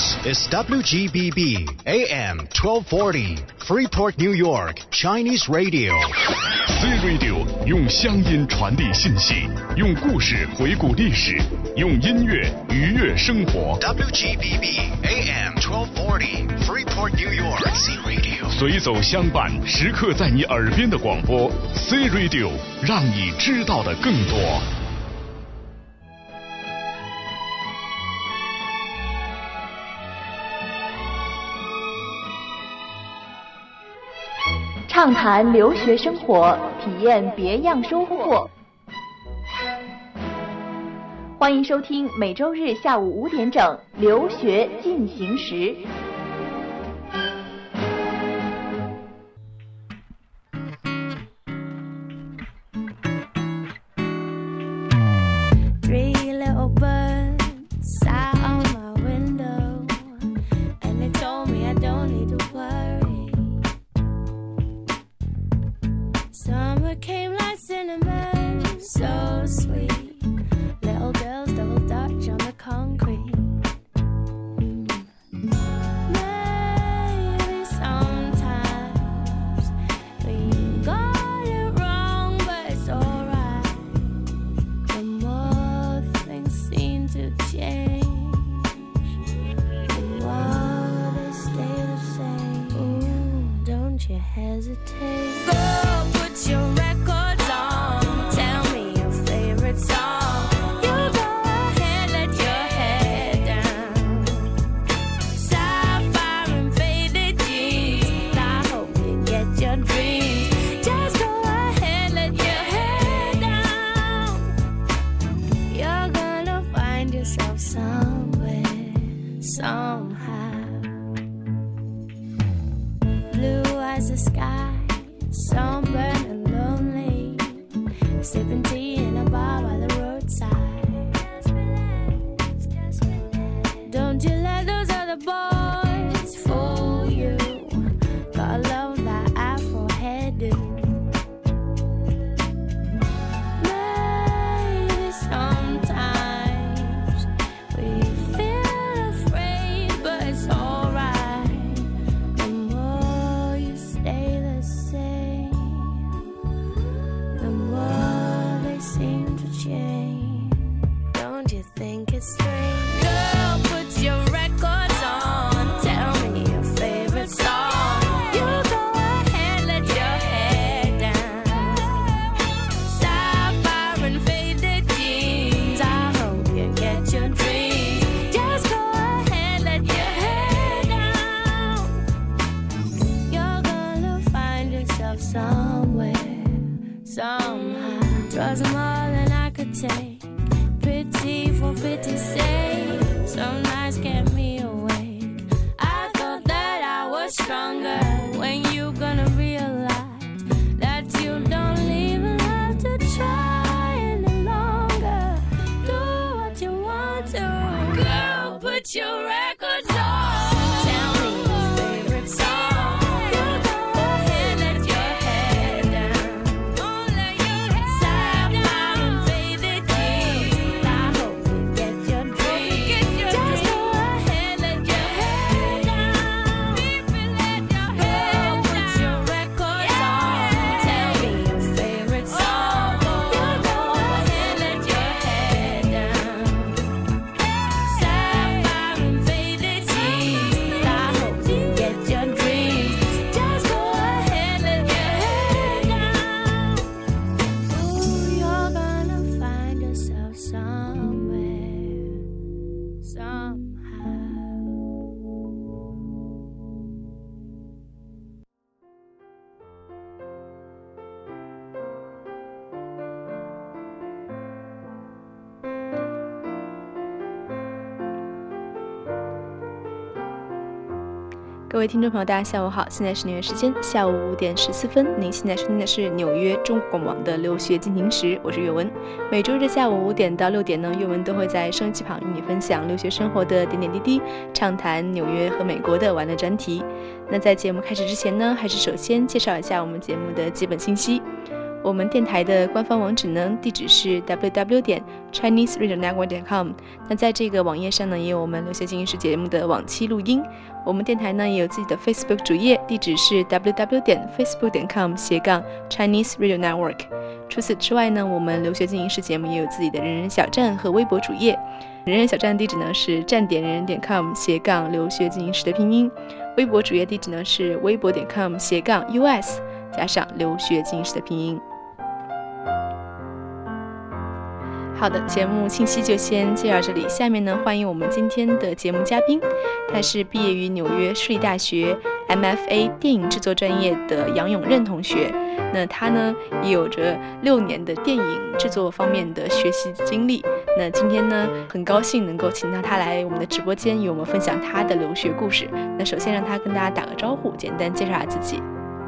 This is WGBB AM 1240 Freeport, New York Chinese Radio. C Radio 用乡音传递信息，用故事回顾历史，用音乐愉悦生活。 WGBB AM 1240 Freeport, New York C Radio. 随走相伴，时刻在你耳边的广播 C Radio， 让你知道的更多。 畅谈留学生活，体验别样收获。欢迎收听每周日下午5点整《留学进行时》。 各位听众朋友大家下午好，现在是纽约时间下午5点14分，您现在收听的是纽约中国广播网的留学进行时，我是岳文。每周日下午5点到6点呢，岳文都会在收音机旁与你分享留学生活的点点滴滴，畅谈纽约和美国的玩乐专题。那在节目开始之前呢，还是首先介绍一下我们节目的基本信息。 我们电台的官方网址呢，地址是 www.chineseradionetwork.com。那在这个网页上呢，也有我们留学进行时节目的往期录音。我们电台呢也有自己的 Facebook 主页，地址是 www.facebook.com/Chinese Radio Network。除此之外呢，我们留学进行时节目也有自己的人人小站和微博主页。人人小站地址呢是站点人人.com/留学进行时的拼音，微博主页地址呢是微博.com/US 加上留学进行时的拼音。好的，节目信息就先介绍这里。下面呢，欢迎我们今天的节目嘉宾，他是毕业于纽约市立大学 MFA 电影制作专业的杨永任同学。那他呢，也有着6年的电影制作方面的学习经历。那今天呢，很高兴能够请到他来我们的直播间，与我们分享他的留学故事。那首先让他跟大家打个招呼，简单介绍下自己。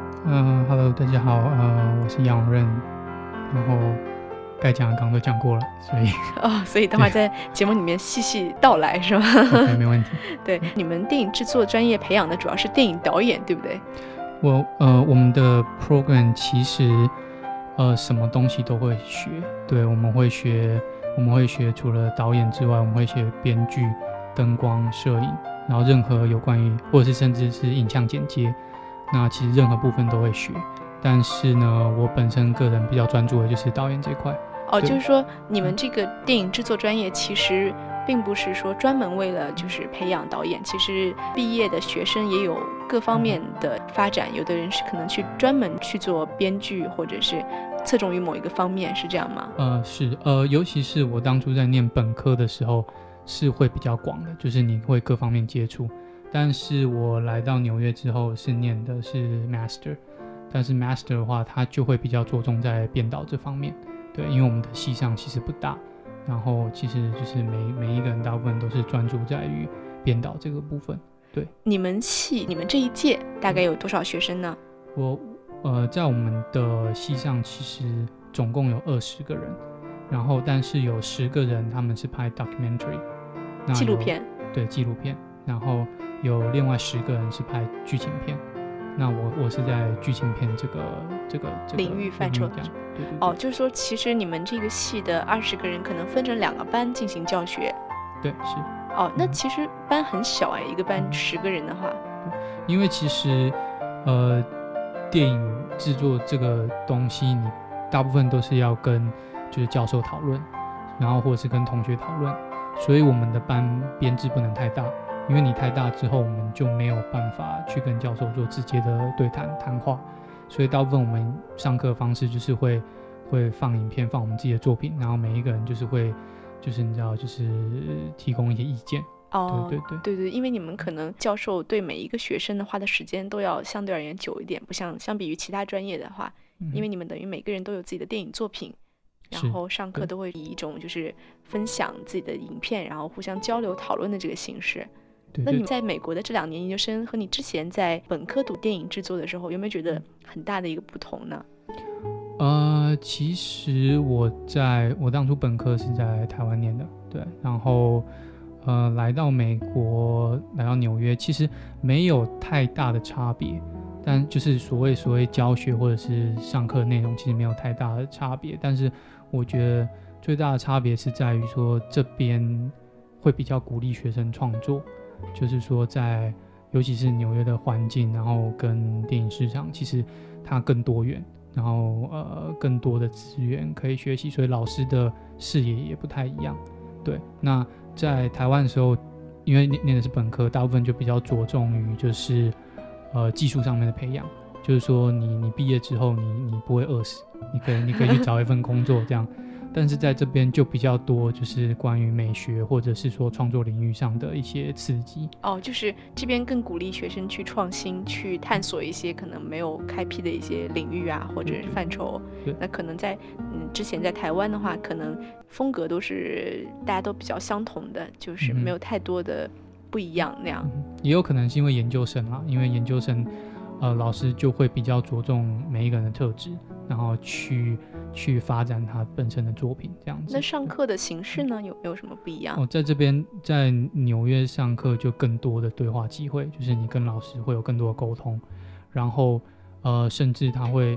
Hello， 大家好，我是杨永任，然后该讲的刚刚都讲过了， 所以等会在节目里面细细道来是吗 ？OK， 没问题。 对，你们电影制作专业培养的主要是电影导演，对不对？ 我们的 program 其实什么东西都会学，对，我们会学除了导演之外，我们会学编剧、灯光、摄影，然后任何有关于或者是甚至是影像剪接，那其实任何部分都会学。但是呢，我本身个人比较专注的就是导演这一块。 就是说你们这个电影制作专业其实并不是说专门为了就是培养导演，其实毕业的学生也有各方面的发展，有的人是可能去专门去做编剧，或者是侧重于某一个方面，是这样吗？ 是，尤其是我当初在念本科的时候是会比较广的，就是你会各方面接触。但是我来到纽约之后是念的是 Master， 但是 Master 的话它就会比较着重在编导这方面。对，因为我们的系上其实不大，然后其实就是每一个人大部分都是专注在于编导这个部分。对， 你们这一届大概有多少学生呢？ 在我们的系上其实总共有20个人，然后但是有10个人他们是拍 documentary 纪录片， 对，纪录片，然后有另外10个人是拍剧情片。那我是在剧情片这个领域范畴。 对， 就是说其实你们这个系的20个人可能分成2个班进行教学。 对，是。 那其实班很小一个班10个人的话。 因为其实电影制作这个东西你大部分都是要跟就是教授讨论，然后或者是跟同学讨论，所以我们的班编制不能太大，因为你太大之后我们就没有办法去跟教授做直接的对谈话，所以大部分我们上课的方式就是会放影片，放我们自己的作品，然后每一个人就是会就是你知道就是提供一些意见。对， 因为你们可能教授对每一个学生的花的时间都要相对而言久一点，不像相比于其他专业的话，因为你们等于每个人都有自己的电影作品，然后上课都会以一种就是分享自己的影片，然后互相交流讨论的这个形式。那你在美国的这2年研究生和你之前在本科读电影制作的时候，有没有觉得很大的一个不同呢？ 其实我当初本科是在台湾念的，对，然后来到美国，来到纽约，其实没有太大的差别，但就是所谓教学或者是上课内容其实没有太大的差别，但是我觉得最大的差别是在于说这边会比较鼓励学生创作，就是说尤其是纽约的环境，然后跟电影市场其实它更多元，然后更多的资源可以学习，所以老师的视野也不太一样。对，那在台湾的时候，因为念的是本科，大部分就比较着重于就是技术上面的培养，就是说你毕业之后你不会饿死，你可以去找一份工作这样。但是在这边就比较多就是关于美学或者是说创作领域上的一些刺激。 就是这边更鼓励学生去创新，去探索一些可能没有开辟的一些领域啊，或者是范畴。那可能在之前在台湾的话，可能风格都是大家都比较相同的，就是没有太多的不一样那样。 也有可能是因为研究生啊，因为研究生老师就会比较着重每一个人的特质，然后去发展他本身的作品这样子。 那上课的形式呢，有没有什么不一样？ 在这边在纽约上课就更多的对话机会，就是你跟老师会有更多的沟通，然后甚至他会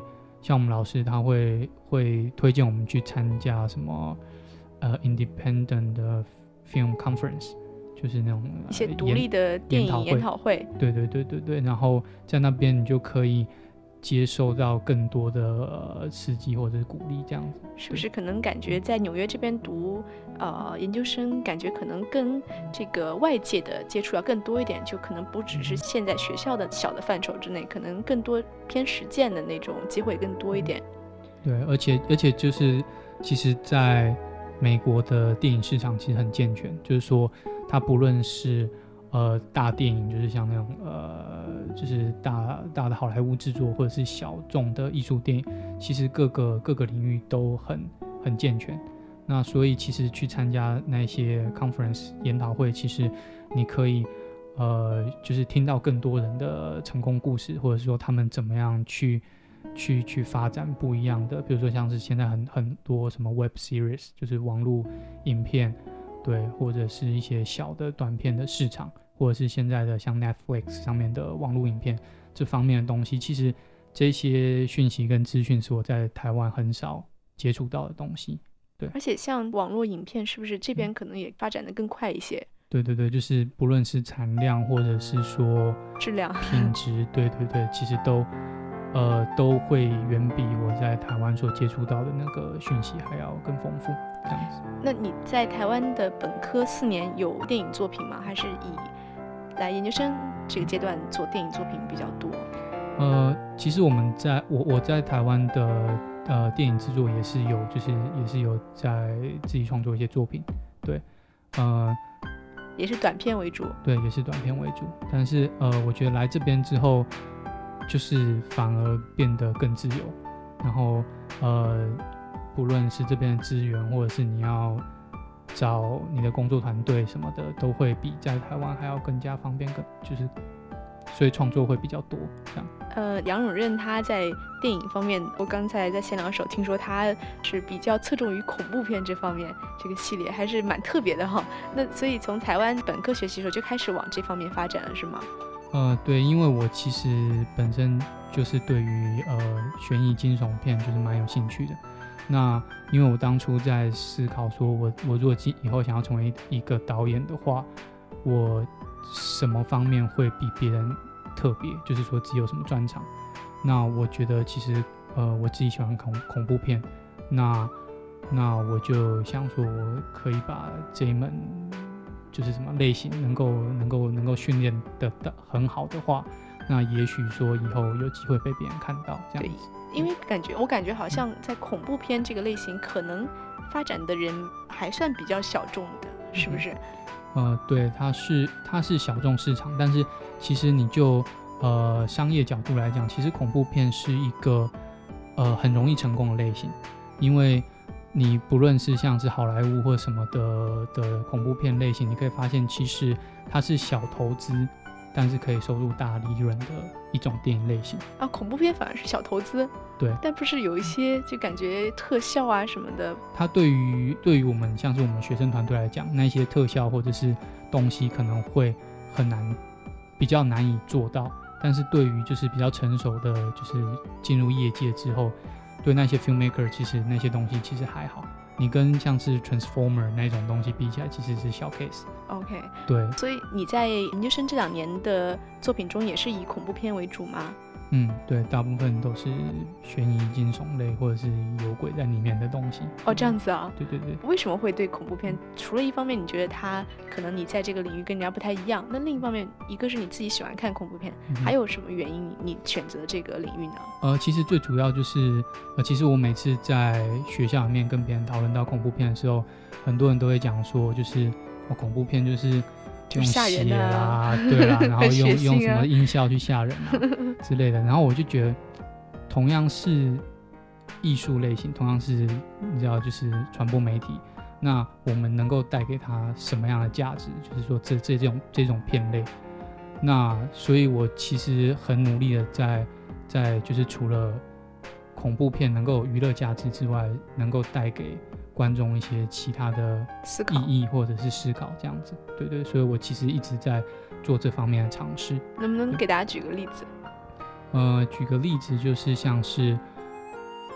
像我们老师他会推荐我们去参加什么independent 的 film conference， 就是那种一些独立的电影研讨会。 对，然后在那边你就可以接受到更多的刺激或者是鼓励，这样子。 是不是可能感觉在纽约这边读研究生，感觉可能跟这个外界的接触要更多一点，就可能不只是现在学校的小的范畴之内，可能更多偏实践的那种机会更多一点。 对，而且就是其实在美国的电影市场其实很健全，就是说它不论是大电影，就是像那种就是大的好莱坞制作，或者是小众的艺术电影，其实各个领域都很健全。那所以其实去参加那些 conference 研讨会，其实你可以就是听到更多人的成功故事，或者说他们怎么样去发展不一样的，比如说像是现在很多什么 web series， 就是网络影片，对，或者是一些小的短片的市场，或者是现在的像 Netflix 上面的网络影片这方面的东西，其实这些讯息跟资讯是我在台湾很少接触到的东西。对， 而且像网络影片是不是这边可能也发展得更快一些？ 对，就是不论是产量或者是说质量品质，对，其实都会远比我在台湾所接触到的那个讯息还要更丰富，这样子。 那你在台湾的本科4年有电影作品吗？还是以来研究生这个阶段做电影作品比较多？ 其实我在台湾的电影制作也是有在自己创作一些作品，对， 也是短片为主。对， 也是短片为主。但是我觉得来这边之后，就是反而变得更自由，然后不论是这边的资源，或者是你要找你的工作团队什么的，都会比在台湾还要更加方便，就是所以创作会比较多这样。 杨永任他在电影方面，我刚才在闲聊的时候听说他是比较侧重于恐怖片这方面，这个系列还是蛮特别的哈。那所以从台湾本科学习的时候就开始往这方面发展了，是吗？ 对，因为我其实本身就是对于悬疑惊悚片就是蛮有兴趣的。那因为我当初在思考说我如果以后想要成为一个导演的话，我什么方面会比别人特别，就是说只有什么专长。那我觉得其实我自己喜欢恐怖片，那我就想说我可以把这一门就是什么类型能够训练的很好的话，那也许说以后有机会被别人看到这样子。 因为我感觉好像在恐怖片这个类型可能发展的人还算比较小众的，是不是？ 对，它是小众市场，但是其实你就商业角度来讲，其实恐怖片是一个很容易成功的类型，因为你不论是像是好莱坞或什么的恐怖片类型，你可以发现其实它是小投资但是可以收入大利润的一种电影类型啊。恐怖片反而是小投资， 对， 但不是有一些就感觉特效啊什么的， 它对于我们像是我们学生团队来讲，那些特效或者是东西可能会比较难以做到，但是对于就是比较成熟的，就是进入业界之后，对那些 filmmaker 其实那些东西其实还好，你跟像是 Transformer 那种东西比起来其实是小 case。OK， 对。 所以你在研究生这2年的作品中也是以恐怖片为主吗？ 对，大部分都是悬疑惊悚类或者是有鬼在里面的东西。 这样子啊？ 对。 为什么会对恐怖片？除了一方面你觉得它可能你在这个领域跟人家不太一样，那另一方面，一个是你自己喜欢看恐怖片，还有什么原因你选择这个领域呢？其实最主要就是其实我每次在学校里面跟别人讨论到恐怖片的时候，很多人都会讲说，就是恐怖片就是用血啦，对啦，然后用什么音效去吓人啊之类的。然后我就觉得，同样是艺术类型，同样是你知道就是传播媒体，那我们能够带给他什么样的价值？就是说这种片类。那所以我其实很努力的在就是除了恐怖片能够有娱乐价值之外，能够带给观众一些其他的意义或者是思考这样子。对，所以我其实一直在做这方面的尝试。 能不能给大家举个例子？ 举个例子就是像是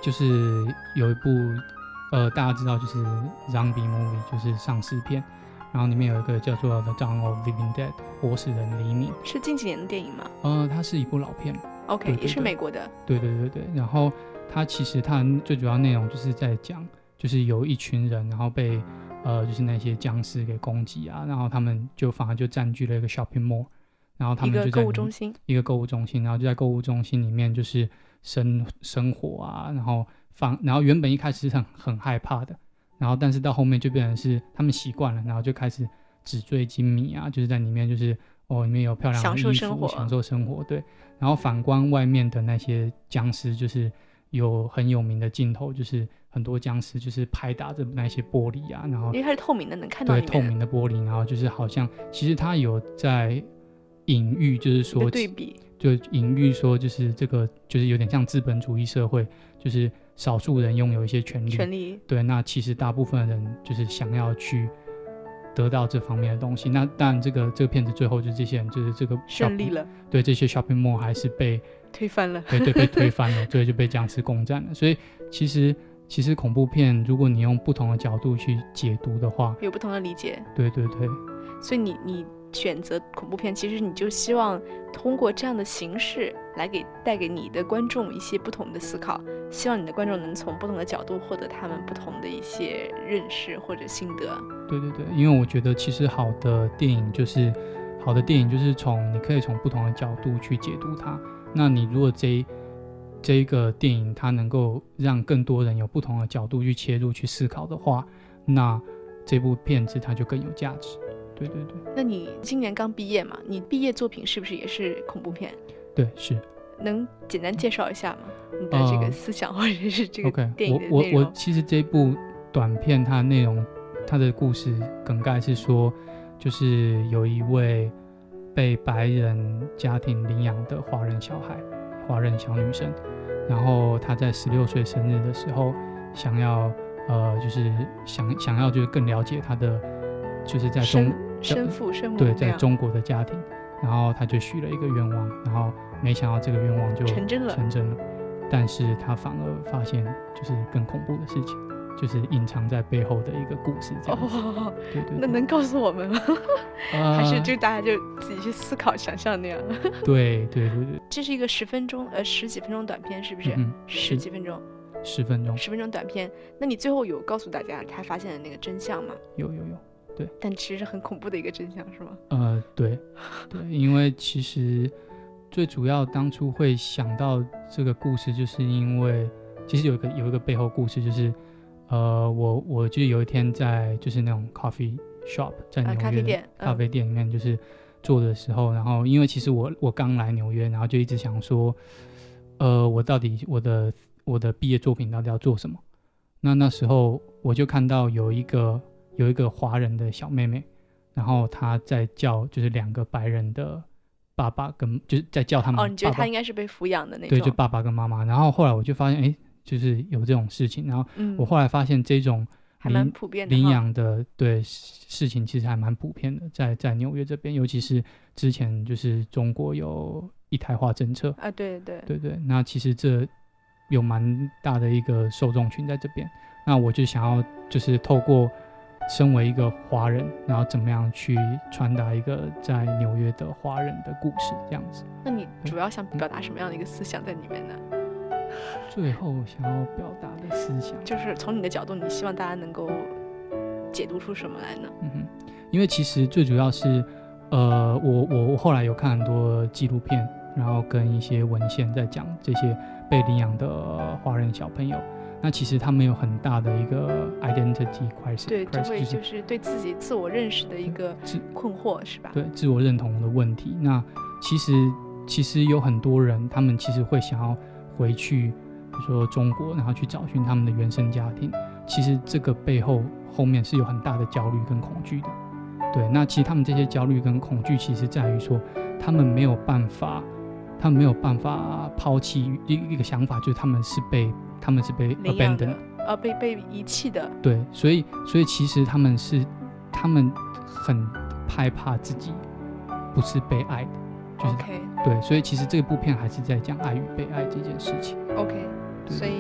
就是有一部大家知道就是 Zombie Movie， 就是丧尸片，然后里面有一个叫做 The Dawn of Living Dead， 活死人黎明， 是近几年的电影吗？ 它是一部老片。 OK， 对对对， 也是美国的。 对对对对，然后它其实它最主要内容就是在讲，就是有一群人，然后被就是那些僵尸给攻击啊，然后他们就反而就占据了一个 shopping mall， 然后他们就在一个购物中心， 然后就在购物中心里面就是生活啊，然后原本一开始是很害怕的，然后但是到后面就变成是他们习惯了，然后就开始纸醉金迷啊，就是在里面就是里面有漂亮的衣服，享受生活，对。然后反观外面的那些僵尸，就是有很有名的镜头，就是很多僵尸就是拍打着那些玻璃啊，然后因为它是透明的，能看到里面， 对，透明的玻璃，然后就是好像其实它有在隐喻，就是说对比， 就隐喻说就是这个就是有点像资本主义社会，就是少数人拥有一些权利，对，那其实大部分人就是想要去得到这方面的东西。那当然这个片子最后就是这些人就是这个胜利了， 对，这些 shopping mall 还是被推翻了， 对，被推翻了，对，就被僵尸攻占了。所以其实恐怖片如果你用不同的角度去解读的话， 有不同的理解， 对对对。 所以你选择恐怖片，其实你就希望通过这样的形式来带给你的观众一些不同的思考，希望你的观众能从不同的角度获得他们不同的一些认识或者心得。对对对，因为我觉得其实好的电影就是你可以从不同的角度去解读它。那你如果这一个电影它能够让更多人有不同的角度去切入去思考的话，那这部片子它就更有价值。对对对。 那你今年刚毕业嘛？你毕业作品是不是也是恐怖片？ 对，是。 能简单介绍一下吗？你的这个思想或者是这个电影的内容？ 我其实这部短片它的内容，它的故事梗概是说，就是有一位被白人家庭领养的华人小女生，然后她在16岁生日的时候，想要就是想要就是更了解她的就是在生父对，在中国的家庭，然后她就许了一个愿望，然后没想到这个愿望就成真了，但是她反而发现就是更恐怖的事情，就是隐藏在背后的一个故事这样子。对对对。 那能告诉我们吗？还是就大家就自己去思考想象那样？ 对对对对。 这是一个十几分钟短片，是不是？10几分钟。10分钟短片。那你最后有告诉大家他发现的那个真相吗？ 有，对。但其实很恐怖的一个真相是吗？ 对，因为其实最主要当初会想到这个故事，就是因为其实有一个背后故事，就是我就有一天在就是那种 coffee shop 在纽约咖啡店里面就是做的时候，然后因为其实我刚来纽约，然后就一直想说，我到底我的毕业作品到底要做什么？那时候我就看到有一个华人的小妹妹，然后她在叫就是2个白人的爸爸跟就是在叫他们爸爸。 你觉得她应该是被抚养的那种？ 对，就爸爸跟妈妈。然后后来我就发现，就是有这种事情。然后我后来发现这种还蛮普遍的领养的对事情其实还蛮普遍的，在纽约这边，尤其是之前就是中国有一胎化政策啊，对， 那其实这有蛮大的一个受众群在这边。那我就想要就是透过身为一个华人，然后怎么样去传达一个在纽约的华人的故事这样子。 那你主要想表达什么样的一个思想在里面呢？ 最后想要表达的思想就是从你的角度，你希望大家能够解读出什么来呢？ 因为其实最主要是我后来有看很多纪录片，然后跟一些文献在讲这些被领养的华人小朋友，那其实他们有很大的一个 identity crisis， 对，就是对自己自我认识的一个困惑，是吧？ 对，自我认同的问题。那其实有很多人，他们其实会想要回去，比如说中国，然后去找寻他们的原生家庭。其实这个背后面是有很大的焦虑跟恐惧的。对，那其实他们这些焦虑跟恐惧，其实在于说，他们没有办法抛弃一个想法，就是他们是被 abandoned， 被遗弃的。 对，所以其实他们很害怕自己不是被爱的，就是 OK。 对，所以其实这部片还是在讲爱与被爱这件事情。 OK， 所以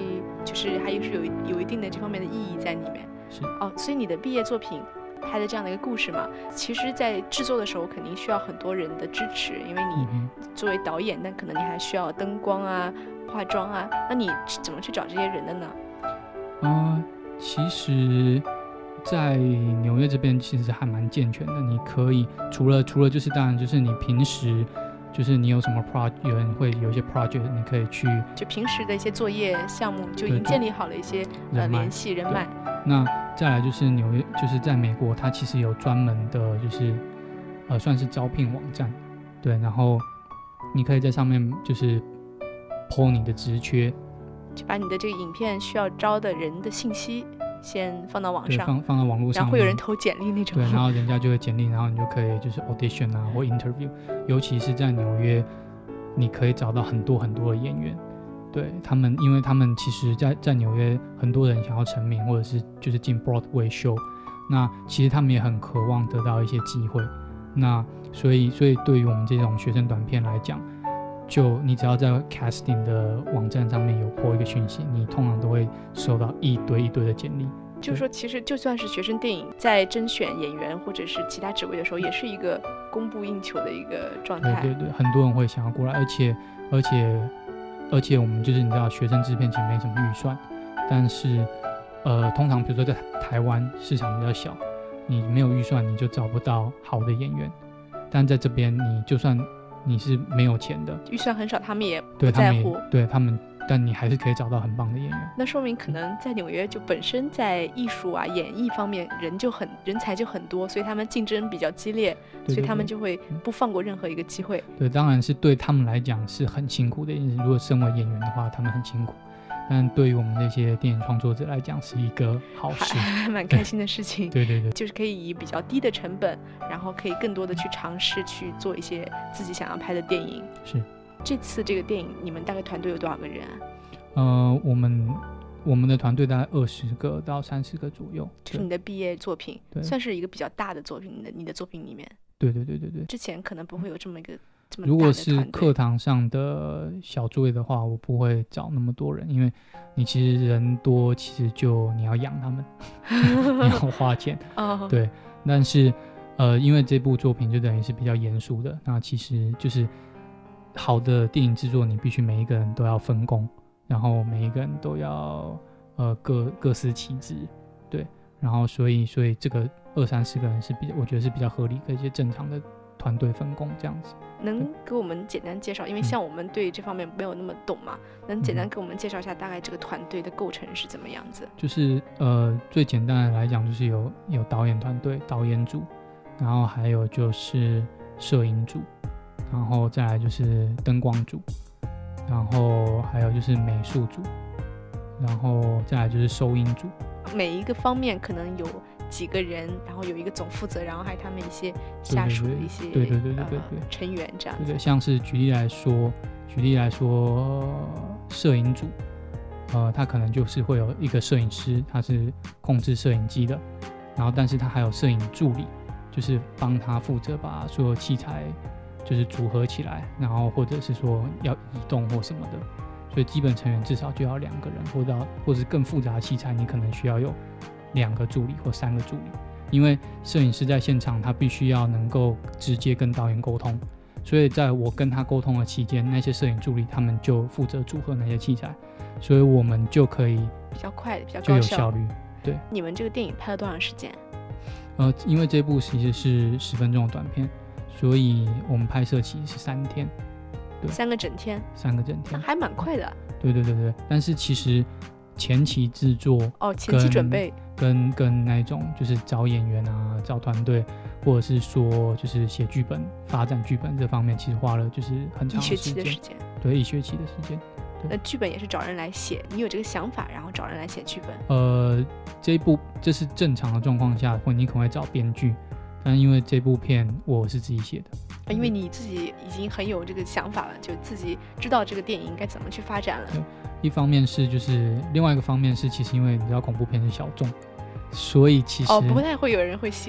就是还是有一定的这方面的意义在里面。 是所以你的毕业作品拍的这样的一个故事嘛，其实在制作的时候肯定需要很多人的支持，因为你作为导演，但可能你还需要灯光啊、化妆啊，那你怎么去找这些人的呢？ 其实在纽约这边其实还蛮健全的，你可以除了就是当然就是你平时就是你有什么 有人会有一些 project 你可以去， 就平时的一些作业项目就已经建立好了一些联系人脉。 那再来就是纽约，就是在美国它其实有专门的就是算是招聘网站，对，然后你可以在上面就是 po 你的职缺， 就把你的这个影片需要招的人的信息先放到网上， 放到网络上面， 然后会有人投简历那种。 对，然后人家就会简历，然后你就可以就是 audition 啊或 interview， 尤其是在纽约，你可以找到很多很多的演员。对他们，因为他们其实在纽约，很多人想要成名，或者是就是进 Broadway show， 那其实他们也很渴望得到一些机会。那所以对于我们这种学生短片来讲，就你只要在 casting 的网站上面有 po 一个讯息，你通常都会收到一堆的简历。 就是说，其实就算是学生电影，在甄选演员或者是其他职位的时候，也是一个供不应求的一个状态。 对，很多人会想要过来，而且我们就是你知道，学生制片其实没什么预算，但是通常比如说在台湾市场比较小，你没有预算你就找不到好的演员，但在这边你就算你是没有钱的， 预算很少，他们也不在乎， 对他们，但你还是可以找到很棒的演员。 那说明可能在纽约就本身在艺术啊、演艺方面人才就很多，所以他们竞争比较激烈， 对， 所以他们就会不放过任何一个机会。 对，当然是对他们来讲是很辛苦的，如果身为演员的话，他们很辛苦。但对于我们这些电影创作者来讲是一个好事， 还蛮开心的事情。 对， 就是可以以比较低的成本，然后可以更多的去尝试去做一些自己想要拍的电影。 是， 这次这个电影你们大概团队有多少个人啊？ 我们的团队大概20个到30个左右。 就是你的毕业作品，算是一个比较大的作品，你的作品里面。对。之前可能不会有这么一个这么大的团队。如果是课堂上的小作业的话，我不会找那么多人，因为你其实人多，其实就你要养他们，你要花钱。对，但是因为这部作品就等于是比较严肃的，那其实就是好的电影制作，你必须每一个人都要分工，然后每一个人都要各司其职，对，然后所以这个20-30个人是我觉得是比较合理的一些正常的团队分工这样子。 能给我们简单介绍，因为像我们对这方面没有那么懂嘛，能简单给我们介绍一下大概这个团队的构成是怎么样子？就是最简单的来讲，就是有导演团队、导演组，然后还有就是摄影组，然后再来就是灯光组，然后还有就是美术组，然后再来就是收音组。 每一个方面可能有几个人，然后有一个总负责，然后还有他们一些下属的一些对成员这样子。 对，像是举例来说，摄影组，他可能就是会有一个摄影师，他是控制摄影机的，然后但是他还有摄影助理，就是帮他负责把所有器材就是组合起来，然后或者是说要移动或什么的。所以基本成员至少就要2个人，或者更复杂的器材，你可能需要有2个助理或3个助理，因为摄影师在现场他必须要能够直接跟导演沟通，所以在我跟他沟通的期间，那些摄影助理他们就负责组合那些器材，所以我们就可以比较快、比较高效， 就有效率。对， 你们这个电影拍了多长时间？ 因为这部其实是10分钟的短片，所以我们拍摄期是3天。 3个整天 ，3个整天， 还蛮快的。 对，但是其实前期制作前期准备跟那种就是找演员啊、找团队，或者是说就是写剧本、发展剧本这方面，其实花了就是很长的时间，1学期的时间。对，1学期的时间。 那剧本也是找人来写，你有这个想法，然后找人来写剧本。 这是正常的状况下，或你可能会找编剧。但因为这部片我是自己写的， 因为你自己已经很有这个想法了，就自己知道这个电影应该怎么去发展了。 一方面是就是另外一个方面是，其实因为你知道恐怖片是小众，所以其实不太会有人会写。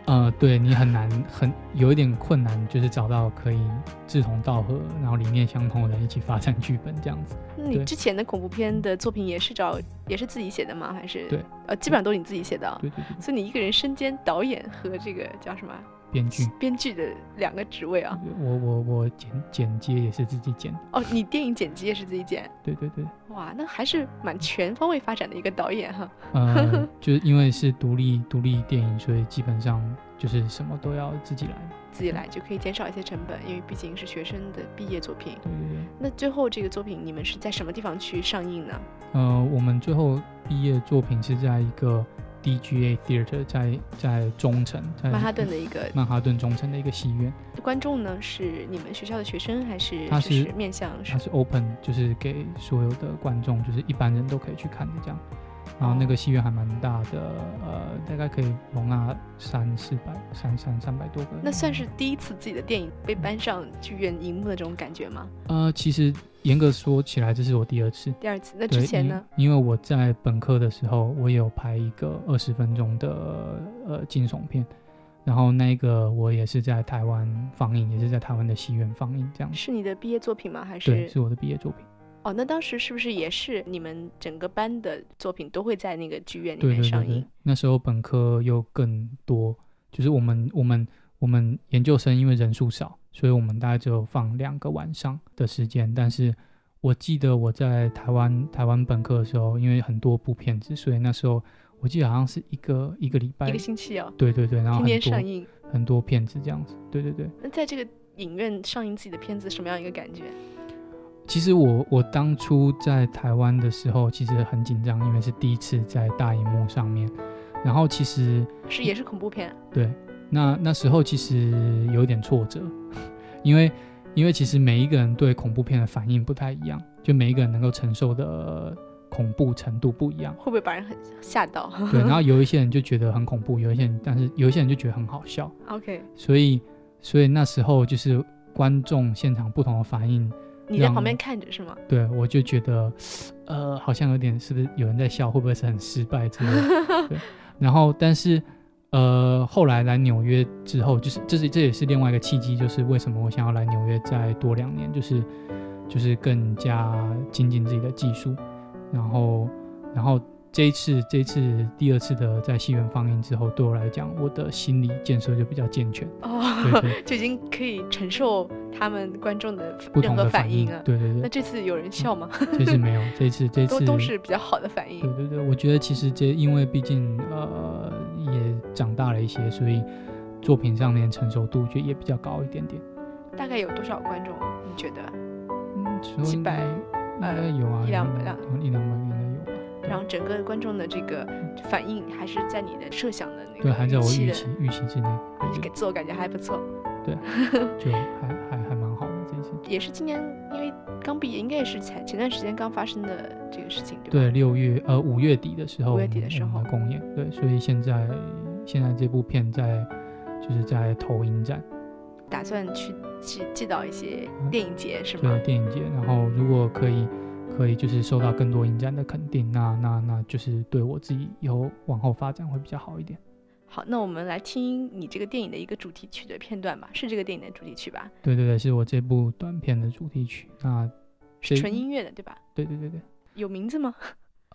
对，你很有一点困难，就是找到可以志同道合，然后理念相同的人一起发展剧本这样子。 那你之前的恐怖片的作品也是自己写的吗？还是对， 基本上都是你自己写的。 对对对。 所以你一个人身兼导演和这个叫什么编剧的2个职位啊。 我剪接也是自己剪。 哦，你电影剪辑也是自己剪？ 对对对。 哇，那还是蛮全方位发展的一个导演哈。 就是因为是独立电影，所以基本上就是什么都要自己来。 自己来就可以减少一些成本，因为毕竟是学生的毕业作品。 对对对。 那最后这个作品你们是在什么地方去上映呢？ 我们最后毕业作品是在一个 DGA Theater， 在中城，在曼哈顿的一个曼哈顿中城的一个戏院。 观众呢是你们学校的学生还是它是面向它是 open， 就是给所有的观众，就是一般人都可以去看的这样。然后那个戏院还蛮大的，大概可以容纳300-300多个人。 那算是第一次自己的电影被搬上剧院荧幕的这种感觉吗？ 其实严格说起来，这是我第二次。 第二次，那之前呢？ 因为我在本科的时候，我也有拍一个20分钟的惊悚片，然后那个我也是在台湾放映，也是在台湾的戏院放映，这样。 是你的毕业作品吗？还是？ 对，是我的毕业作品。 哦，那当时是不是也是你们整个班的作品都会在那个剧院里面上映？ 对对对对，那时候本科又更多，就是我们研究生因为人数少，所以我们大概只有放2个晚上的时间。但是我记得我在台湾本科的时候，因为很多部片子，所以那时候我记得好像是一个礼拜， 一个星期哦。 对对对，然后天天上映很多片子这样子。对对对。 那在这个影院上映自己的片子，什么样一个感觉？ 其实我当初在台湾的时候，其实很紧张，因为是第一次在大荧幕上面。然后其实也是恐怖片。 对，那时候其实有点挫折，因为其实每一个人对恐怖片的反应不太一样，就每一个人能够承受的恐怖程度不一样。 会不会把人很吓到？ 对，然后有一些人就觉得很恐怖，但是有一些人就觉得很好笑。 OK。 所以那时候就是观众现场不同的反应。 你在旁边看着是吗？ 对，我就觉得好像有点是不是有人在笑，会不会是很失败之类的。对，然后但是后来来纽约之后，这也是另外一个契机，就是为什么我想要来纽约再多2年，就是更加精进自己的技术。然后这一次第二次的在戏院放映之后，对我来讲，我的心理建设就比较健全。对对， 就已经可以承受他们观众的任何不同的反应啊。 对对对。 那这次有人笑吗？ 这次没有，这次都是比较好的反应。 对对对，我觉得其实因为毕竟也长大了一些，所以作品上面成熟度就也比较高一点点。 大概有多少观众？你觉得 ？700应该有啊，100-200应该有吧。 然后整个观众的这个反应还是在你的设想的那个对，还在我预期之内， 自我感觉还不错。 对，就还蛮好的这一次。 也是今年，因为刚毕业，应该也是前段时间刚发生的这个事情，对吧？ 对，5月底的时候， 我们公演。对，所以现在这部片就是在投影展， 打算去寄到一些电影节是吗？ 对，电影节，然后如果可以就是受到更多影展的肯定，那就是对我自己以后往后发展会比较好一点。 好，那我们来听你这个电影的一个主题曲的片段吧，是这个电影的主题曲吧？ 对对对，是我这部短片的主题曲。那是纯音乐的对吧？ 对对对对。 有名字吗？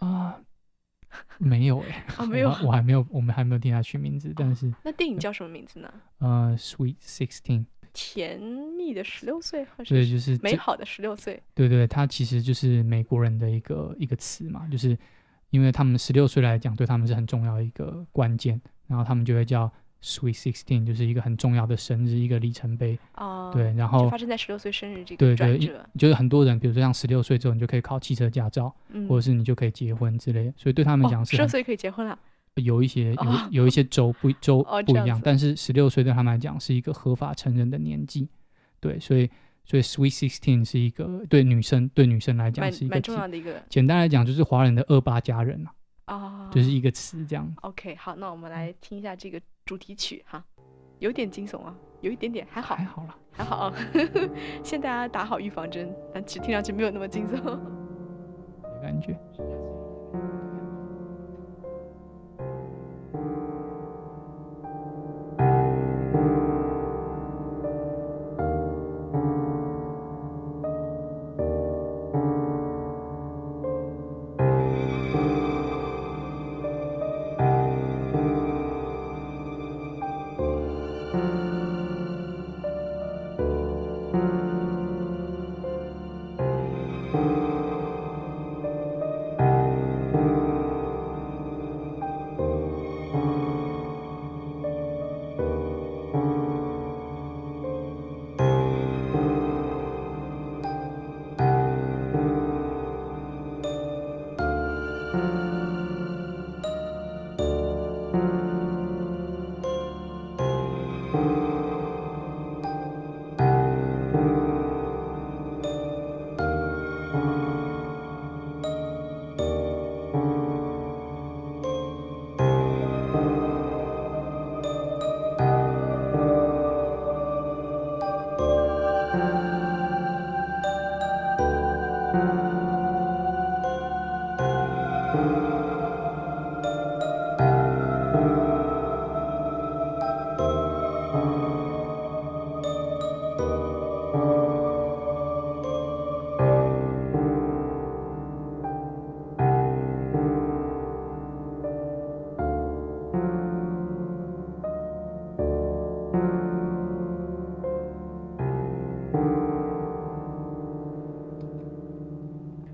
没有没有， 我们还没有替它取名字，但是那电影叫什么名字呢 ？Sweet 16。 甜蜜的16岁，或者是就是美好的16岁。 对对，它其实就是美国人的一个词嘛，就是因为他们16岁来讲，对他们是很重要的一个关键，然后他们就会叫 Sweet 16，就是一个很重要的生日，一个里程碑。对，然后就发生在16岁生日这个转折。 对，就是很多人，比如说像16岁之后，你就可以考汽车驾照，或者是你就可以结婚之类的，所以对他们讲是 16岁可以结婚了。 有一些州不一样，但是16岁对他们来讲是一个合法成人的年纪。对，所以 Sweet 16是一个对女生来讲是一个蛮重要的一个。 简单来讲就是华人的28家人就是一个词这样。 OK， 好，那我们来听一下这个主题曲哈，有点惊悚啊，有一点点，还好了， 还好啊。先大家打好预防针，但其实听上去没有那么惊悚。 有感觉。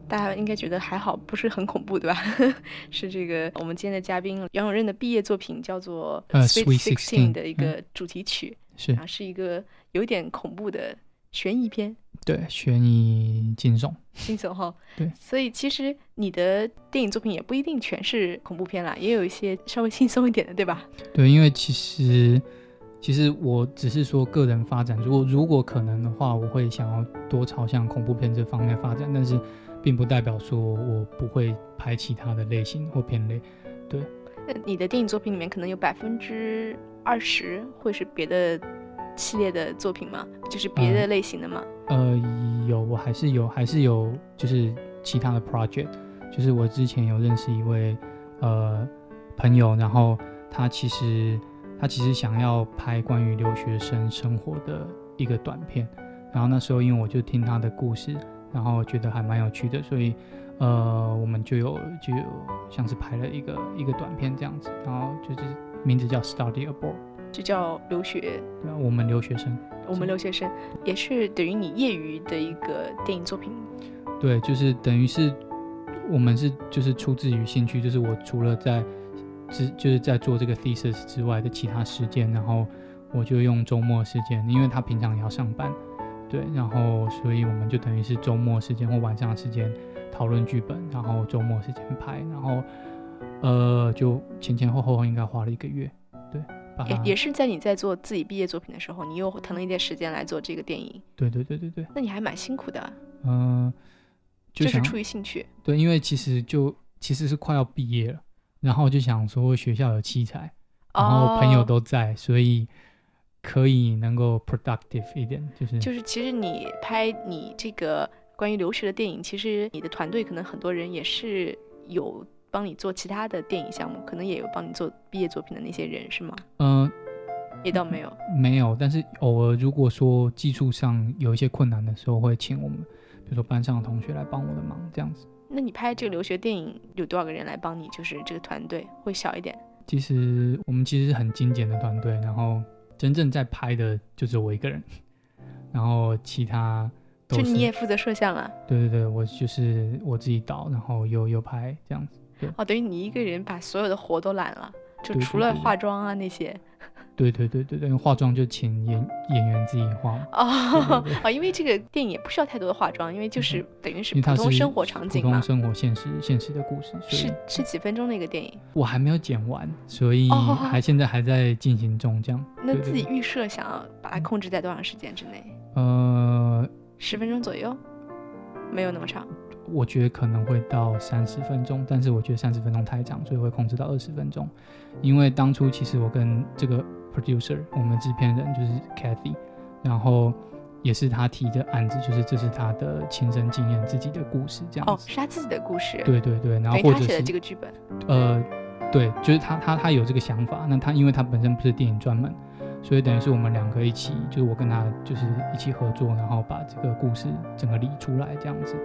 大家应该觉得还好，不是很恐怖，对吧？是这个我们今天的嘉宾杨永任的毕业作品，叫做 Sweet 16 的一个主题曲，是一个有点恐怖的悬疑片。 对，悬疑惊悚哈。 对， 所以其实你的电影作品也不一定全是恐怖片啦，也有一些稍微轻松一点的，对吧？ 对，因为其实我只是说个人发展，如果可能的话，我会想要多朝向恐怖片这方面发展，但是并不代表说我不会拍其他的类型或片类。对， 那你的电影作品里面可能有20%会是别的系列的作品吗？就是别的类型的吗？ 有，我还是有，就是其他的 project。就是我之前有认识一位朋友，然后他其实想要拍关于留学生生活的一个短片，然后那时候因为我就听他的故事，然后觉得还蛮有趣的，所以我们就有像是拍了一个短片这样子，然后就是名字叫 Study Abroad。 就叫留学， 对啊，我们留学生也是等于你业余的一个电影作品。 对，就是等于是我们就是出自于兴趣，就是我除了就是在做这个 thesis 之外的其他时间，然后我就用周末时间，因为他平常也要上班，对，然后所以我们就等于是周末时间或晚上的时间讨论剧本，然后周末时间拍，然后就前后应该花了1个月，对。 也是在你在做自己毕业作品的时候，你又腾了一点时间来做这个电影。 对， 那你还蛮辛苦的。 就是出于兴趣。 对，因为其实是快要毕业了，然后就想说学校有器材，然后朋友都在，所以可以能够 productive 一点， 就是其实你拍你这个关于留学的电影，其实你的团队可能很多人也是有帮你做其他的电影项目，可能也有帮你做毕业作品的那些人，是吗？也倒没有，但是偶尔如果说技术上有一些困难的时候，会请我们比如说班上的同学来帮我的忙这样子。那你拍这个留学电影有多少个人来帮你？就是这个团队会小一点？ 其实我们是很精简的团队，然后真正在拍的就只有我一个人，然后其他都是就你也负责摄像啊？ 对，我就是我自己导，然后又拍这样子。对， 等于你一个人把所有的活都揽了，就除了化妆啊那些。 对，化妆就请演员自己化嘛。因为这个电影也不需要太多的化妆，因为就是等于是普通生活场景嘛， 普通生活现实的故事。 是几分钟的一个电影？ 我还没有剪完，所以现在还在进行中这样。 那自己预设想要把它控制在多长时间之内？10分钟左右，没有那么长。 我觉得可能会到30分钟，但是我觉得30分钟太长，所以会控制到20分钟。因为当初其实我跟这个 producer， 我们制片人就是 Kathy， 然后也是他提的案子，就是这是他的亲身经验，自己的故事这样子。 是他自己的故事。 对，然后或者是他写的这个剧本。 对，就是他有这个想法。那因为他本身不是电影专门，所以等于是我们2个一起，就是我跟他就是一起合作，然后把这个故事整个理出来这样子。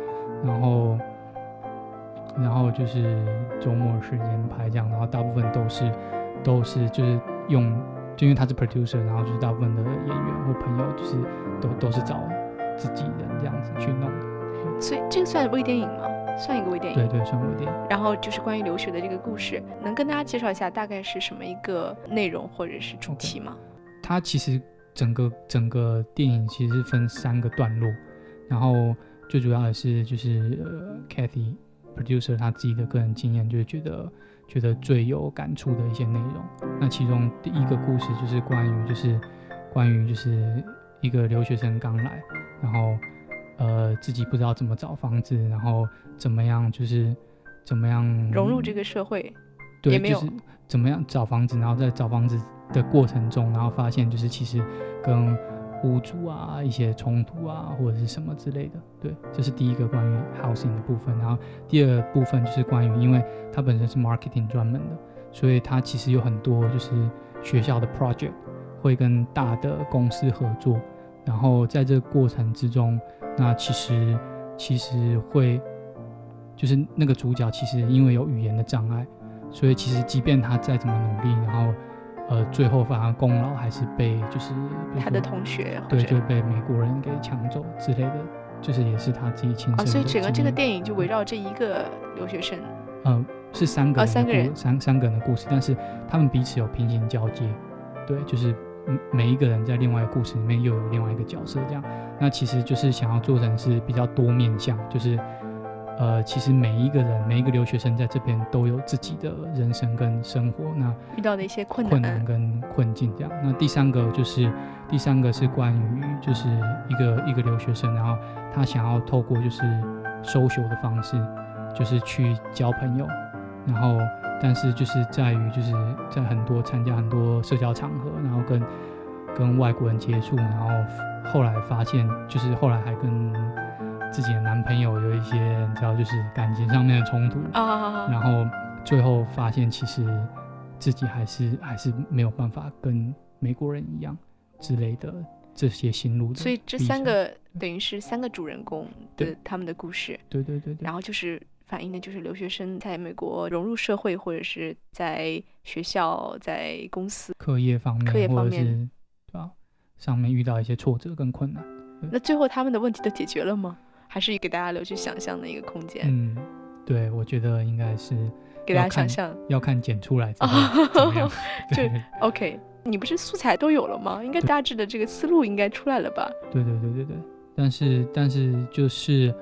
然后就是周末的时间拍这样，然后大部分都是就是就因为他是 producer， 然后就是大部分的演员或朋友就是都是找自己人这样子去弄的。 所以这个算微电影吗？算一个微电影。 对，算微电影。 然后就是关于留学的这个故事，能跟大家介绍一下大概是什么一个内容或者是主题吗？ 它其实整个电影其实是分3个段落，然后最主要的是就是Kathy producer 他自己的个人经验，就是觉得最有感触的一些内容。那其中第一个故事就是关于一个留学生刚来，然后自己不知道怎么找房子，然后怎么样融入这个社会。 对，就是怎么样找房子，然后在找房子的过程中，然后发现就是其实跟屋主啊一些冲突啊或者是什么之类的。对，这是第一个关于 housing 的部分。然后第2个部分就是关于，因为他本身是 marketing 专门的，所以他其实有很多就是学校的 project 会跟大的公司合作，然后在这个过程之中，那其实会就是那个主角其实因为有语言的障碍，所以其实即便他再怎么努力，然后最后反而功劳还是被就是他的同学， 对，就被美国人给抢走之类的就是也是他自己亲身的所以整个这个经历电影就围绕这一个留学生。 是三个人三个人的故事，但是他们彼此有平行交接，对，就是每一个人在另外一个故事里面又有另外一个角色这样。那其实就是想要做成是比较多面向，就是其实每一个人每一个留学生在这边都有自己的人生跟生活，那遇到的一些困难跟困境这样。那第三个是关于就是一个留学生，然后他想要透过就是social的方式，就是去交朋友，然后但是就是在于就是在参加很多社交场合，然后跟外国人接触，然后后来发现就是后来还跟自己的男朋友有一些你知道就是感情上面的冲突然后最后发现其实自己还是没有办法跟美国人一样之类的这些心路的。 所以这三个等于是三个主人公的他们的故事。 对， 然后就是反映的就是留学生在美国融入社会，或者是在学校在公司课业方面或者是对吧上面遇到一些挫折跟困难。 那最后他们的问题都解决了吗？还是给大家留去想象的一个空间？ 对，我觉得应该是给大家想象， 要看剪出来之后怎么样。 就 OK， 你不是素材都有了吗？应该大致的这个思路应该出来了吧？对， 但是就是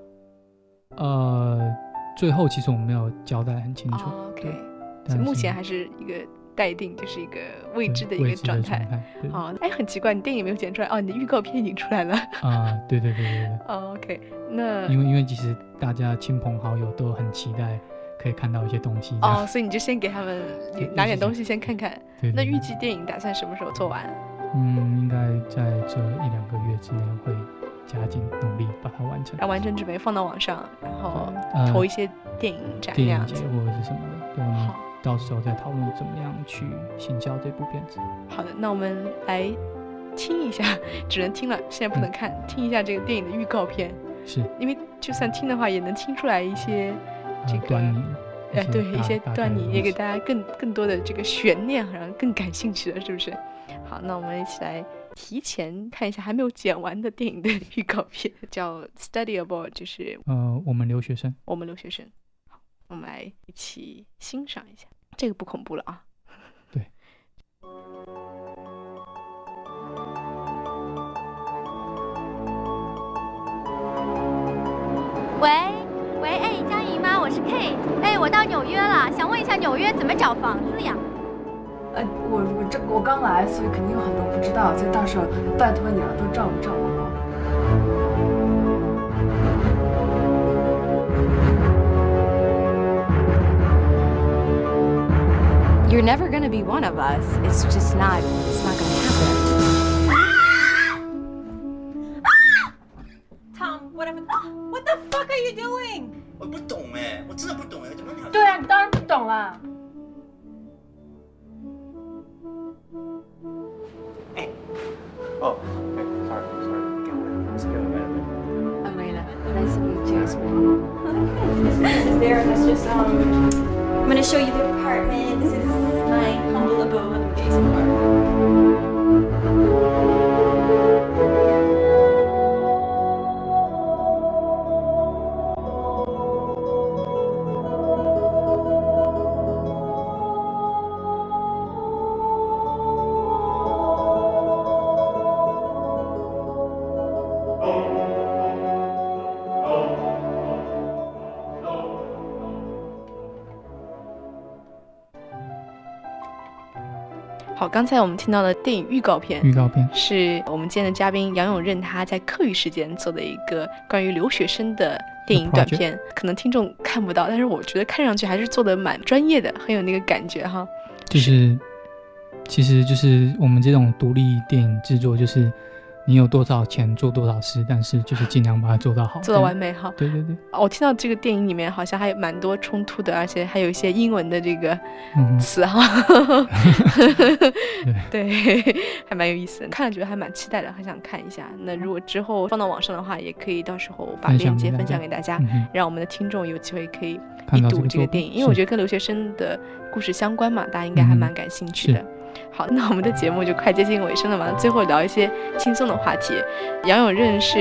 最后其实我们没有交代很清楚。 OK， 所以目前还是一个待定，就是一个未知的一个状态。好，很奇怪，你电影没有剪出来你的预告片已经出来了。 对。 OK， 那因为其实大家亲朋好友都很期待可以看到一些东西所以你就先给他们拿点东西先看看。 对。 那预计电影打算什么时候做完？ 应该在这1-2个月之内会加紧努力把它完成。 然后完成准备放到网上，然后投一些电影展电影节或者是什么的。对，我们到时候再讨论怎么样去行销这部片子。 好的，那我们来听一下，只能听了，现在不能看，听一下这个电影的预告片。 是， 因为就算听的话，也能听出来一些这个端倪。 对，一些端倪，也给大家更多的这个悬念，然后更感兴趣的，是不是？好，那我们一起来提前看一下还没有剪完的电影的预告片，叫 Study Abroad， 就是我们留学生。 好，我们来一起欣赏一下。这个不恐怖了啊。 对。 喂，江姨妈，我是 Kate。我到纽约了，想问一下纽约怎么找房子呀？ 我刚来，所以肯定有很多不知道，所以到时候拜托你了，都照顾我。 You're never gonna be one of us. It's not gonna happen. Tom, what the fuck are you doing? 我不懂我真的不懂怎么样？ 对啊，你当然不懂啦。 sorry. Let's go. Elena, nice to meet you. This is there. That's just I'm gonna show you the apartment. This is my humble abode in the basement part. 好，刚才我们听到的电影预告片是我们今天的嘉宾杨永任他在课余时间做的一个关于留学生的电影短片，可能听众看不到，但是我觉得看上去还是做的蛮专业的，很有那个感觉哈。 就是其实就是我们这种独立电影制作，就是你有多少钱做多少事，但是就是尽量把它做到好， 做到完美哈。 对。 我听到这个电影里面好像还有蛮多冲突的，而且还有一些英文的这个词哈。对，还蛮有意思的，看了觉得还蛮期待的，很想看一下。那如果之后放到网上的话，也可以到时候把链接分享给大家，让我们的听众有机会可以一睹这个电影，因为我觉得跟留学生的故事相关嘛，大家应该还蛮感兴趣的。好，那我们的节目就快接近尾声了嘛，最后聊一些轻松的话题。杨永任是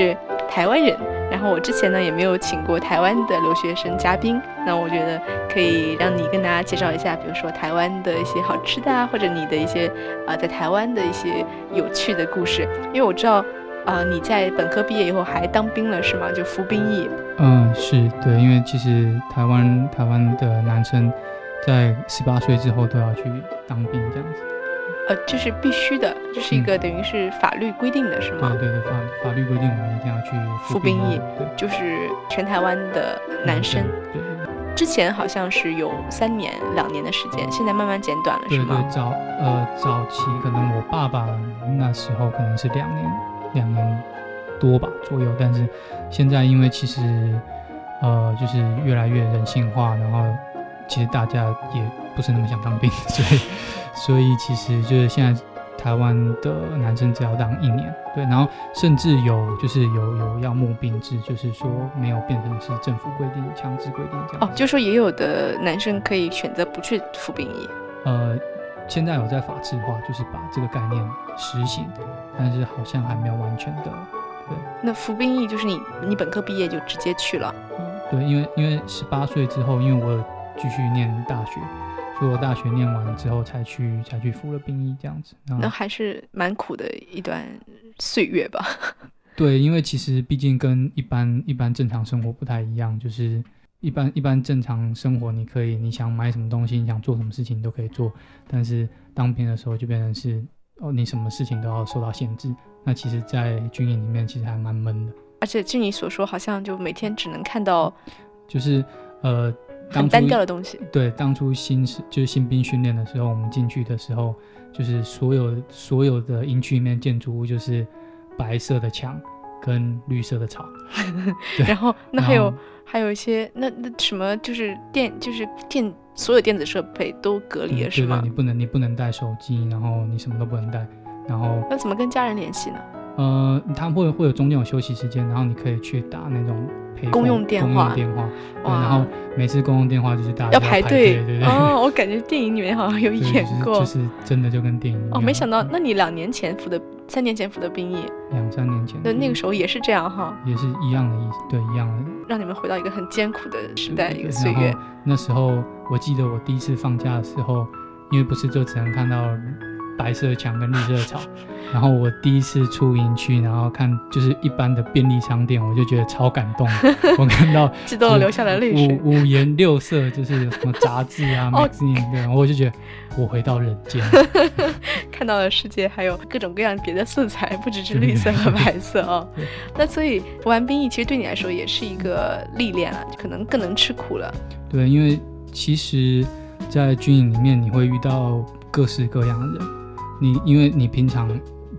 台湾人，然后我之前呢也没有请过台湾的留学生嘉宾，那我觉得可以让你跟大家介绍一下，比如说台湾的一些好吃的啊，或者你的一些在台湾的一些有趣的故事，因为我知道你在本科毕业以后还当兵了是吗？就服兵役。 是对，因为其实台湾的男生在18岁之后都要去当兵这样子。 这是必须的，这是一个等于是法律规定的是吗？ 对，法律规定我们一定要去服兵役，对， 就是全台湾的男生。 对， 之前好像是有3年、2年的时间，现在慢慢减短了，是吗？ 对，早期可能我爸爸那时候可能是2年多吧左右，但是现在因为其实就是越来越人性化，然后其实大家也不是那么想当兵，所以其实就是现在台湾的男生只要当1年，对，然后甚至有要募兵制，就是说没有变成是政府规定、强制规定这样。 就是说也有的男生可以选择不去服兵役。 现在有在法制化，就是把这个概念实行，但是好像还没有完全的。对， 那服兵役就是你本科毕业就直接去了？ 对，因为18岁之后，因为我有继续念大学。所以我大学念完之后才去服了兵役这样子。 那还是蛮苦的一段岁月吧。 对，因为其实毕竟跟一般正常生活不太一样，就是一般正常生活你想买什么东西，你想做什么事情你都可以做，但是当兵的时候就变成是你什么事情都要受到限制。那其实在军营里面其实还蛮闷的， 而且据你所说好像就每天只能看到就是很单调的东西。 对，当初就是新兵训练的时候，我们进去的时候，就是所有的营区里面建筑物就是白色的墙跟绿色的草。 然后那还有一些那什么就是所有电子设备都隔离了是吗？ 对，你不能带手机，然后你什么都不能带，然后那怎么跟家人联系呢？ 他们会有中间有休息时间，然后你可以去打那种公用电话， 对，然后每次公用电话就是大家要排队， 对。 我感觉电影里面好像有演过， 就是真的就跟电影一样。 没想到，那你3年前服的兵役 ，2-3年前， 对，那个时候也是这样哈， 也是一样的意思，对，一样的， 让你们回到一个很艰苦的时代，一个岁月。 那时候我记得我第一次放假的时候，因为不是就只能看到白色墙跟绿色的草，然后我第一次出营区，然后看就是一般的便利商店，我就觉得超感动。我看到激动流下了泪水， 五颜六色，就是有什么杂志啊、magazine，对，然后我就觉得我回到人间， 看到了世界还有各种各样别的色彩，不只是绿色和白色哦。那所以服完兵役，其实对你来说也是一个历练啊，可能更能吃苦了。 对，因为其实，在军营里面你会遇到各式各样的人。因为你平常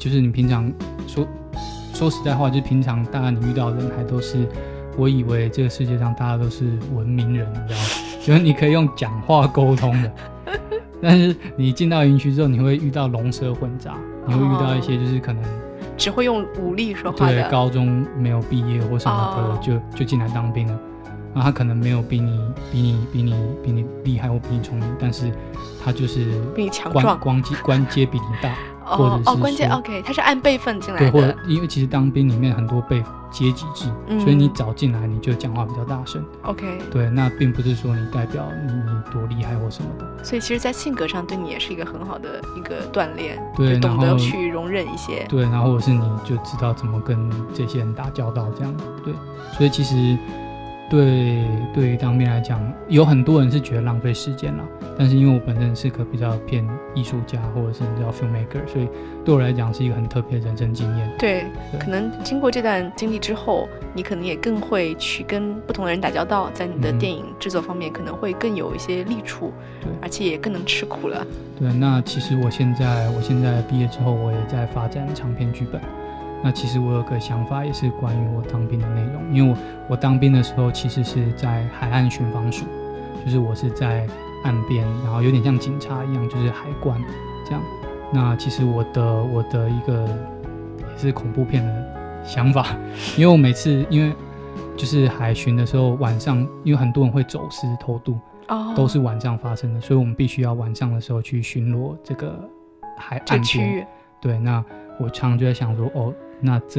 说实在话，就是平常大家你遇到的人还都是，我以为这个世界上大家都是文明人，你知道吗？就是你可以用讲话沟通的，但是你进到营区之后，你会遇到龙蛇混杂，你会遇到一些就是可能只会用武力说话的， 对，高中没有毕业或什么的，就进来当兵了。然后他可能没有比你厉害或比你聪明，但是他就是比你强壮， 官阶比你大，或者是官阶 OK， 他是按辈分进来的。 对，或者因为其实当兵里面很多阶级制，所以你早进来你就讲话比较大声。 OK， 对，那并不是说你代表你多厉害或什么的。 所以其实，在性格上对你也是一个很好的一个锻炼， 对， 就懂得去容忍一些。 对，然后或者是你就知道怎么跟这些人打交道这样。对，所以其实。对于当兵来讲，有很多人是觉得浪费时间啦，但是因为我本身是个比较偏艺术家或者是你知道 filmmaker， 所以对我来讲是一个很特别的人生经验。 对，可能经过这段经历之后，你可能也更会去跟不同的人打交道，在你的电影制作方面可能会更有一些利处，对，而且也更能吃苦了。 对，那其实我现在毕业之后，我也在发展长篇剧本。那其实我有个想法，也是关于我当兵的内容，因为我当兵的时候其实是在海岸巡防署，就是我是在岸边，然后有点像警察一样，就是海关这样。那其实我的一个也是恐怖片的想法，因为我每次因为就是海巡的时候晚上，因为很多人会走私偷渡，都是晚上发生的，所以我们必须要晚上的时候去巡逻这个海岸边。对，那我常常就在想说，那这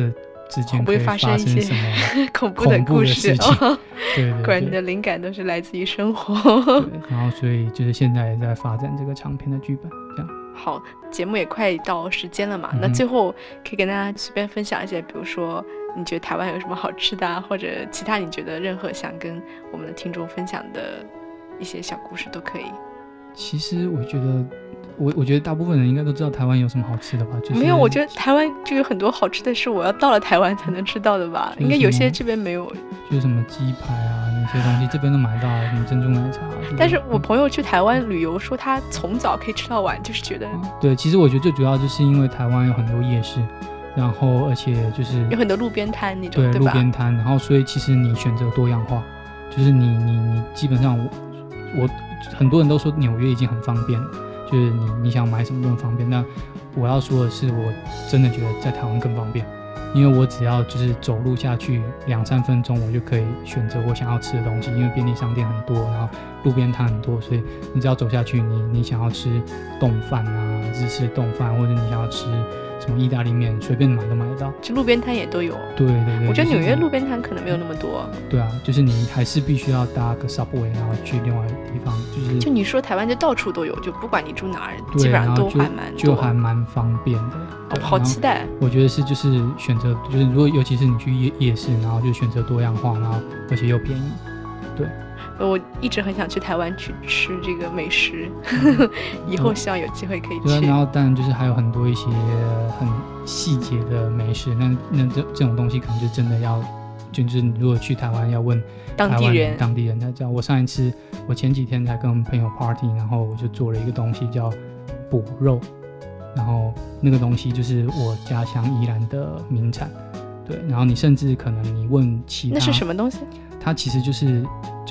之间可以发生什么恐怖的故事事情。对， 果然你的灵感都是来自于生活。 对，然后所以就是现在也在发展这个长篇的剧本，这样。 好，节目也快到时间了嘛，那最后可以跟大家随便分享一些，比如说你觉得台湾有什么好吃的啊，或者其他你觉得任何想跟我们的听众分享的一些小故事都可以。 其实我觉得我觉得大部分人应该都知道台湾有什么好吃的吧，就是没有，我觉得台湾就有很多好吃的是我要到了台湾才能吃到的吧，应该有些这边没有， 就是什么鸡排啊那些东西这边都买到，什么珍珠奶茶。 但是我朋友去台湾旅游说他从早可以吃到晚，就是觉得对，其实我觉得最主要就是因为台湾有很多夜市，然后而且就是有很多路边摊那种，对吧？ 路边摊，然后所以其实你选择多样化，就是你基本上我很多人都说纽约已经很方便了，就是你想买什么都很方便。那我要说的是，我真的觉得在台湾更方便，因为我只要就是走路下去2-3分钟，我就可以选择我想要吃的东西，因为便利商店很多，然后路边摊很多，所以你只要走下去，你想要吃冻饭啊，日式冻饭，或者你想要吃什么意大利面，随便买都买得到， 就路边摊也都有。 对对对， 我觉得纽约路边摊可能没有那么多。 对啊，就是你还是必须要搭个 subway， 然后去另外的地方， 就你说台湾就到处都有，就不管你住哪儿，基本上都还蛮多， 就还蛮方便的。 好期待！ 我觉得是就是选择，就是如果尤其是你去夜市，然后就选择多样化，然后而且又便宜，对。 我一直很想去台湾去吃这个美食，以后希望有机会可以去。 对，然后当然就是还有很多一些很细节的美食，那这种东西可能就真的要，就是你如果去台湾要问当地人才知道。我前几天才跟朋友 party， 然后我就做了一个东西叫补肉，然后那个东西就是我家乡宜兰的名产，对，然后你甚至可能你问其他， 那是什么东西？ 它其实就是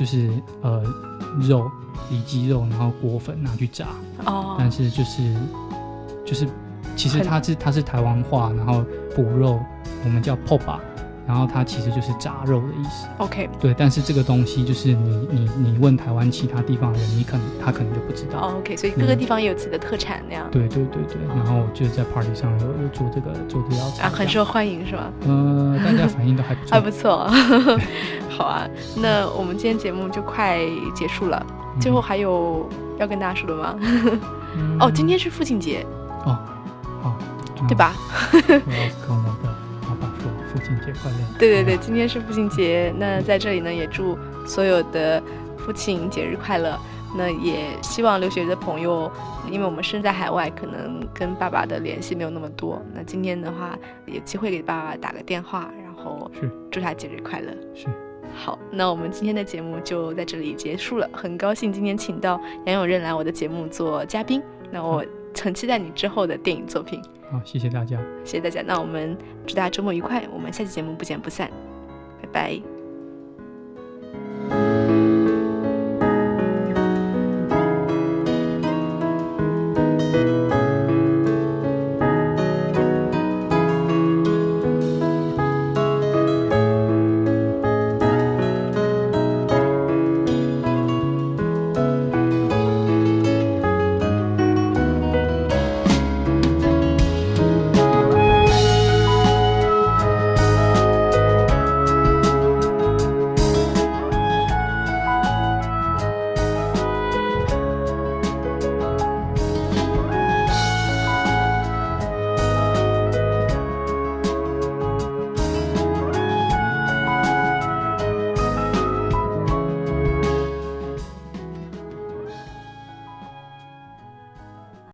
肉，里脊肉，然后裹粉拿去炸。哦。但是就是其实它是台湾话，然后补肉我们叫 poba， 然后它其实就是炸肉的意思。 OK。 对，但是这个东西就是你问台湾其他地方的人，他可能就不知道。 OK， 所以各个地方也有自己的特产那样。 对对对对，然后我就在 party 上有做这道菜。 很受欢迎是吧？ 大家反应都还不错。 还不错。好啊，那我们今天节目就快结束了，最后还有要跟大家说的吗？哦，今天是父亲节。 哦，好， 对吧？ 我要跟我的爸爸说父亲节快乐。 对对对，今天是父亲节，那在这里呢，也祝所有的父亲节日快乐。那也希望留学的朋友，因为我们身在海外，可能跟爸爸的联系没有那么多，那今天的话有机会给爸爸打个电话，然后祝他节日快乐。 是。 好，那我们今天的节目就在这里结束了。很高兴今天请到杨永任来我的节目做嘉宾，那我很期待你之后的电影作品。 好，谢谢大家。 谢谢大家，那我们祝大家周末愉快，我们下期节目不见不散，拜拜。